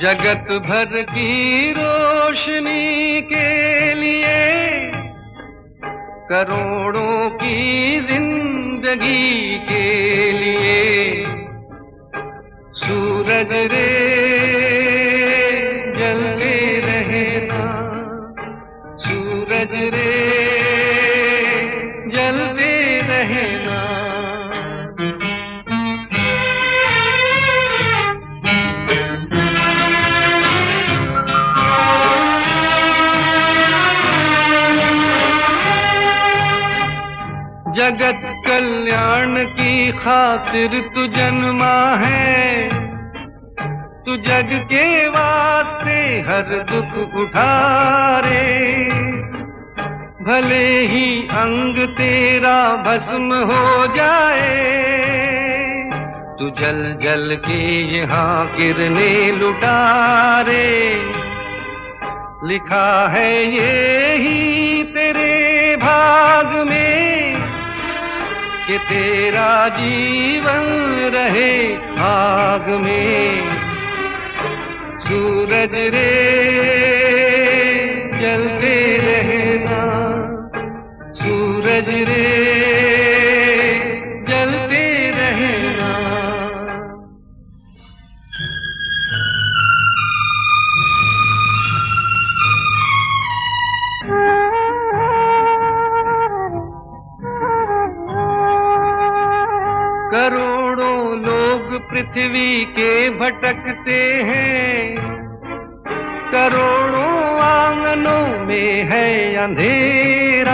जगत भर की रोशनी के लिए करोड़ों की जिंदगी के लिए सूरज रे जलते रहना, सूरज रे जलते रहना। जगत कल्याण की खातिर तू जन्मा है, तू जग के वास्ते हर दुख उठारे। भले ही अंग तेरा भस्म हो जाए, तू जल जल के यहाँ किरणें लुटारे। लिखा है ये ही तेरे भाग में कि तेरा जीवन रहे आग में। सूरज रे जलते रहना, सूरज रे जलते रहना। करोड़ों लोग पृथ्वी के भटकते हैं, करोड़ों आंगनों में है अंधेरा।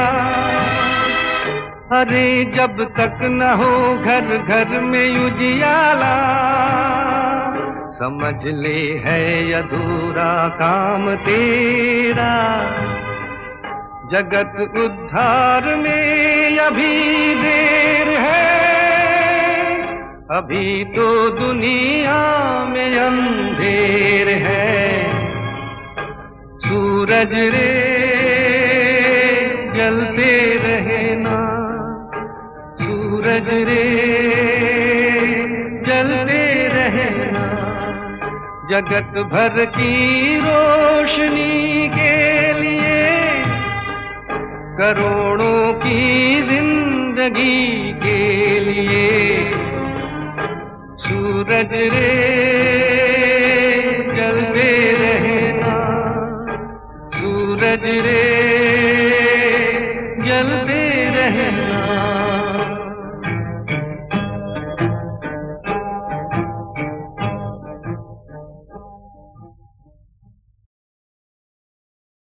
अरे जब तक न हो घर घर में उजियाला, समझ ले है अधूरा काम तेरा। जगत उद्धार में अभी देर है, अभी तो दुनिया में अंधेर है। सूरज रे जलते रहना, सूरज रे जलते रहना। जगत भर की रोशनी के लिए करोड़ों की जिंदगी के लिए सूरज रे जलते रहना, सूरज रे